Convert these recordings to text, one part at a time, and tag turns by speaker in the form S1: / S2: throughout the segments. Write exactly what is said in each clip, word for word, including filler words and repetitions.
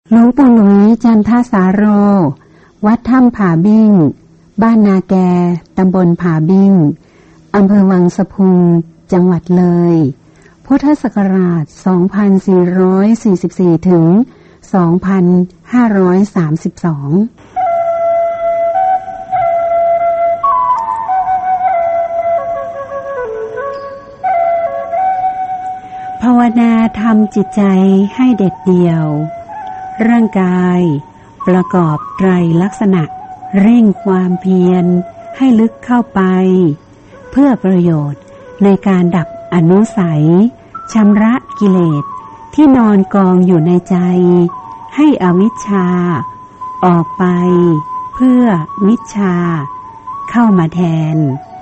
S1: หลวงปู่หลุยจันทสาโรวัดถ้ำผาบิ้งบ้านนาแกตำบลผาบิ้งอำเภอวังสะพุงจังหวัดเลยพุทธศักราชสองพันสี่ร้อยสี่สิบสี่ถึงสองพันห้าร้อยสามสิบสองภาวนาทำจิตใจให้เด็ดเดี่ยวร่างกายประกอบไตรลักษณะเร่งความเพียรให้ลึกเข้าไปเพื่อประโยชน์ในการดับอนุสัยชำระกิเลสที่นอนกองอยู่ในใจให้อวิชชาออกไปเพื่อวิชชาเข้ามาแทน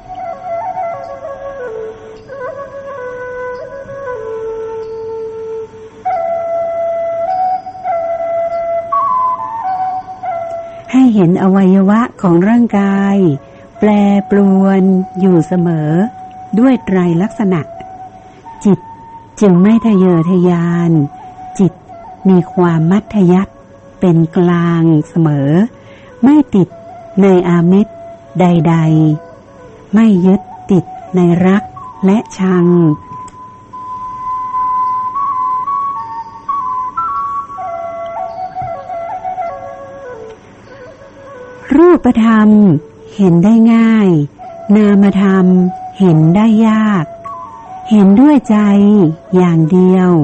S1: ให้เห็นอวัยวะของร่างกายแปรปรวนอยู่เสมอด้วยไตรลักษณะจิตจึงไม่ทะเยอทะยานจิตมีความมัธยัสถ์เป็นกลางเสมอไม่ติดในอามิตรใดๆไม่ยึดติดในรักและชังรูปธรรมเห็นได้ง่ายนามธรรมเห็นได้ยากเห็นด้วยใจอย่างเดียว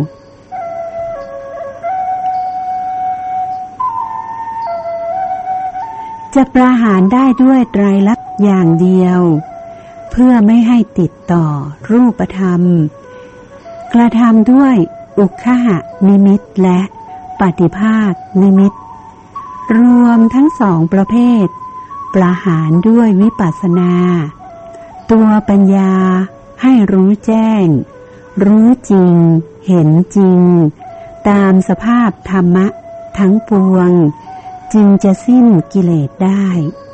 S1: จะประหารได้ด้วยไตรลักษณ์อย่างเดียวเพื่อไม่ให้ติดต่อรูปธรรมกระทำด้วยอุคหนิมิตและปฏิภาคนิมิตรวมทั้งสองประเภทประหารด้วยวิปัสสนาตัวปัญญาให้รู้แจ้งรู้จริงเห็นจริงตามสภาพธรรมะทั้งปวงจึงจะสิ้นกิเลสได้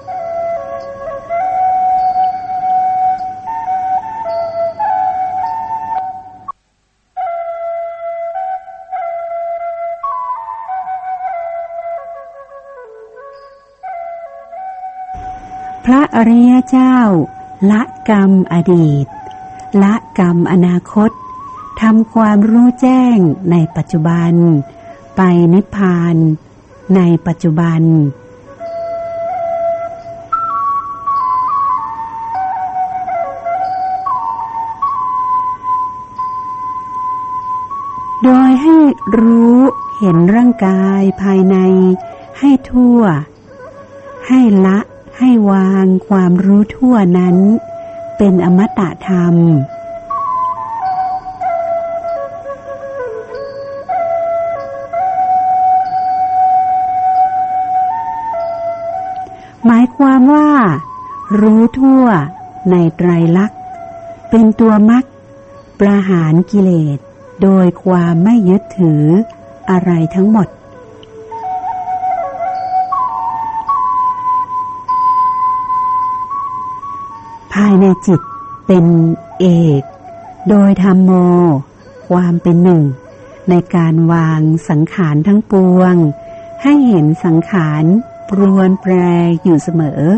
S1: พระอริยเจ้าละกรรมอดีตละกรรมอนาคตทำความรู้แจ้งในปัจจุบันไปนิพพานในปัจจุบันโดยให้รู้เห็นร่างกายภายในให้ทั่วให้ละให้วางความรู้ทั่วนั้นเป็นอมตะธรรมหมายความว่ารู้ทั่วในไตรลักษณ์เป็นตัวมรรคประหารกิเลสโดยความไม่ยึดถืออะไรทั้งหมดภายในจิตเป็นเอกโดยธัมโมความเป็นหนึ่งในการวางสังขารทั้งปวงให้เห็นสังขารปรวนแปรอยู่เสมอ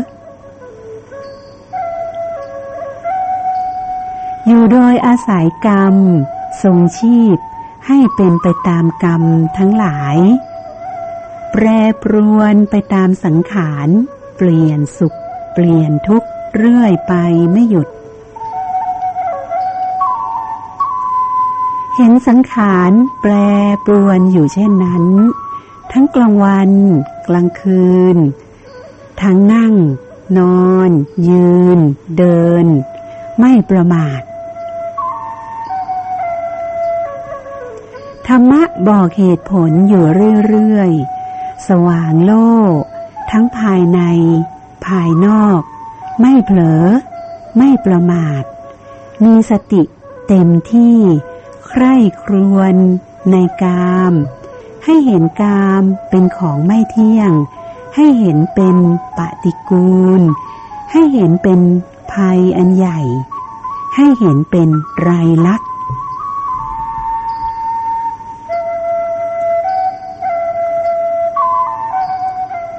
S1: อยู่โดยอาศัยกรรมทรงชีพให้เป็นไปตามกรรมทั้งหลายแปรปรวนไปตามสังขารเปลี่ยนสุขเปลี่ยนทุกข์เรื่อยไปไม่หยุดเห็นสังขารแปรปรวนอยู่เช่นนั้นทั้งกลางวันกลางคืนทั้งนั่งนอนยืนเดินไม่ประมาทธรรมะบอกเหตุผลอยู่เรื่อยๆสว่างโลกทั้งภายในภายนอกไม่เผลอไม่ประมาทมีสติเต็มที่ใคร่ครวญในกามให้เห็นกามเป็นของไม่เที่ยงให้เห็นเป็นปฏิกูลให้เห็นเป็นภัยอันใหญ่ให้เห็นเป็นไตรลักษณ์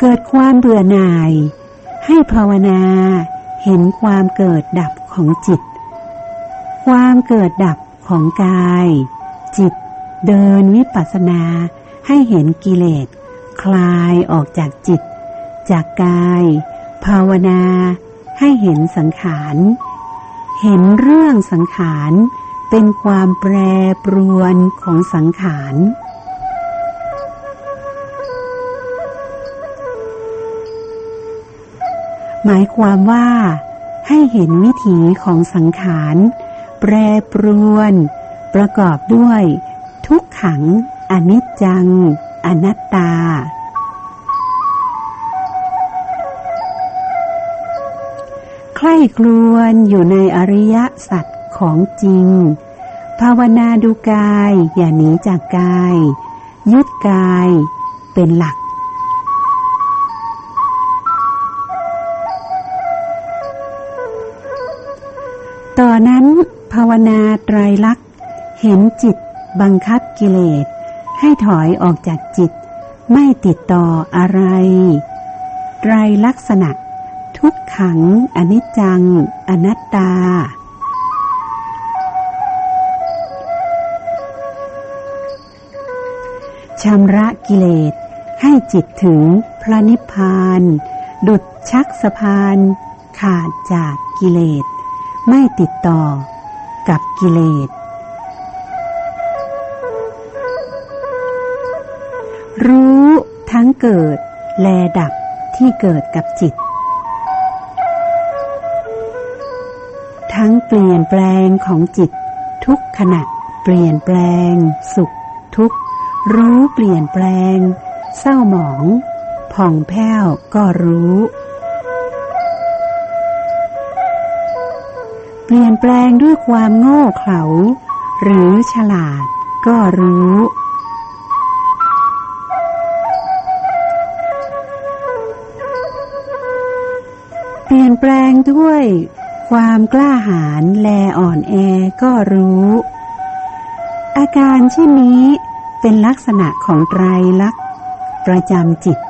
S1: เกิดความเบื่อหน่ายให้ภาวนาเห็นความเกิดดับของจิตความเกิดดับของกายจิตเดินวิปัสสนาให้เห็นกิเลสคลายออกจากจิตจากกายภาวนาให้เห็นสังขารเห็นเรื่องสังขารเป็นความแปรปรวนของสังขารหมายความว่าให้เห็นวิถีของสังขารแปรปรวนประกอบด้วยทุกขังอนิจจังอนัตตาใคร่ครวญอยู่ในอริยสัจของจริงภาวนาดูกายอย่าหนีจากกายยึดกายเป็นหลักต่อนนั้นภาวนาไตรลักษณ์เห็นจิตบังคับกิเลสให้ถอยออกจากจิตไม่ติดต่ออะไรไตรลักษณะทุกขังอนิจจังอนัตตาชำระกิเลสให้จิตถึงพระนิพพานดุจชักสะพานขาดจากกิเลสไม่ติดต่อกับกิเลสรู้ทั้งเกิดแลดับที่เกิดกับจิตทั้งเปลี่ยนแปลงของจิตทุกขณะเปลี่ยนแปลงสุขทุกข์รู้เปลี่ยนแปลงเศร้าหมองผ่องแผ้วก็รู้เปลี่ยนแปลงด้วยความโง่เขลาหรือฉลาดก็รู้เปลี่ยนแปลงด้วยความกล้าหาญแลอ่อนแอก็รู้อาการเช่นนี้เป็นลักษณะของไตรลักษณ์ประจำจิต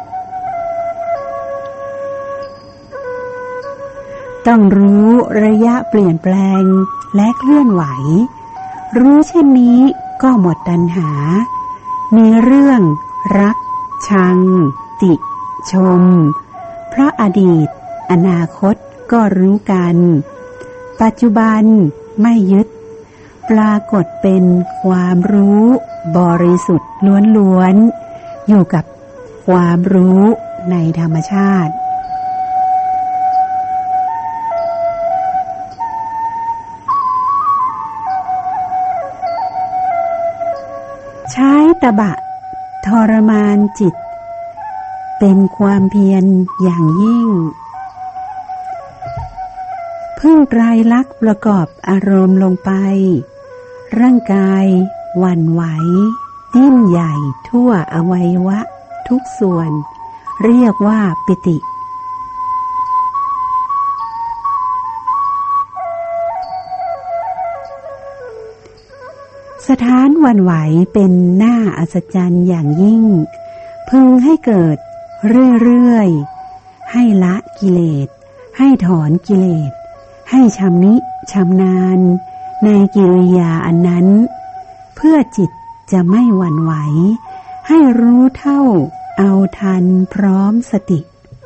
S1: ต้องรู้ระยะเปลี่ยนแปลงและเคลื่อนไหวรู้เช่นนี้ก็หมดตัณหามีเรื่องรักชังติชมเพราะอดีตอนาคตก็รู้กันปัจจุบันไม่ยึดปรากฏเป็นความรู้บริสุทธิ์ล้วนๆอยู่กับความรู้ในธรรมชาติใช้ตบะทรมานจิตเป็นความเพียรอย่างยิ่งพึ่งไตรลักษณ์ประกอบอารมณ์ลงไปร่างกายหวั่นไหวดิ้นใหญ่ทั่วอวัยวะทุกส่วนเรียกว่าปิติสถานหวั่นไหวเป็นหน้าอัศจรรย์อย่างยิ่งพึงให้เกิดเรื่อยๆให้ละกิเลสให้ถอนกิเลสให้ชำนิชำนาญในกิริยาอันนั้นเพื่อจิตจะไม่หวั่นไหวให้รู้เท่าเอาทันพร้อมสติ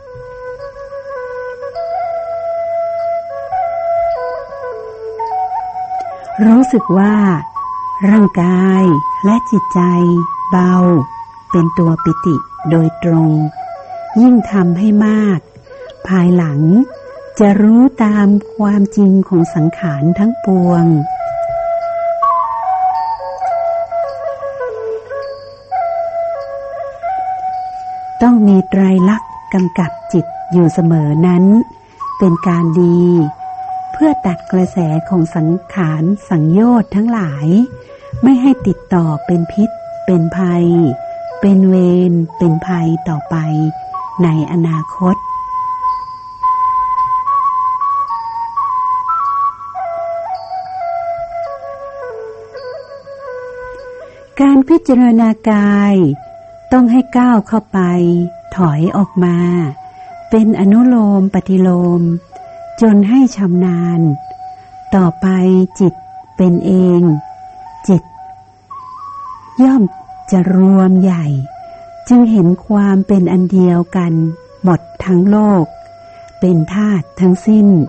S1: รู้สึกว่าร่างกายและจิตใจเบาเป็นตัวปิติโดยตรงยิ่งทำให้มากภายหลังจะรู้ตามความจริงของสังขารทั้งปวงต้องมีไตรลักษณ์กำกับจิตอยู่เสมอนั้นเป็นการดีเพื่อตัดกระแสของสังขารสังโยชน์ทั้งหลายไม่ให้ติดต่อเป็นพิษเป็นภัยเป็นเวรเป็นภัยต่อไปในอนาคตการพิจารณากายต้องให้ก้าวเข้าไปถอยออกมาเป็นอนุโลมปฏิโลมจนให้ชำนาญต่อไปจิตเป็นเองจิตย่อมจะรวมใหญ่จึงเห็นความเป็นอันเดียวกันหมดทั้งโลกเป็นธาตุทั้งสิ้น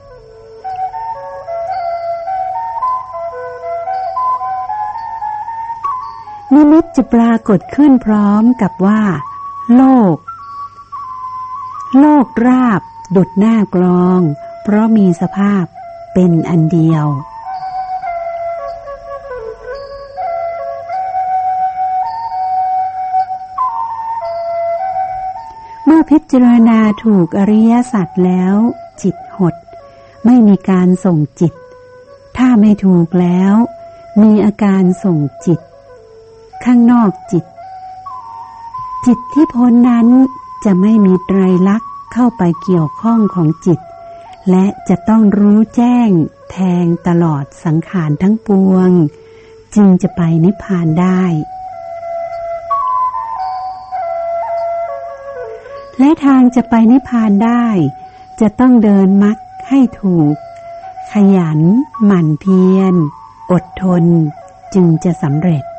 S1: นิมิตจะปรากฏขึ้นพร้อมกับว่าโลกโลกราบดุจหน้ากลองเพราะมีสภาพเป็นอันเดียวเมื่อพิจารณาถูกอริยสัจแล้วจิตหดไม่มีการส่งจิตถ้าไม่ถูกแล้วมีอาการส่งจิตข้างนอกจิตจิตที่พ้นนั้นจะไม่มีไตรลักษณ์เข้าไปเกี่ยวข้องของจิตและจะต้องรู้แจ้งแทงตลอดสังขารทั้งปวงจึงจะไปนิพพานได้และทางจะไปนิพพานได้จะต้องเดินมรรคให้ถูกขยันหมั่นเพียรอดทนจึงจะสำเร็จ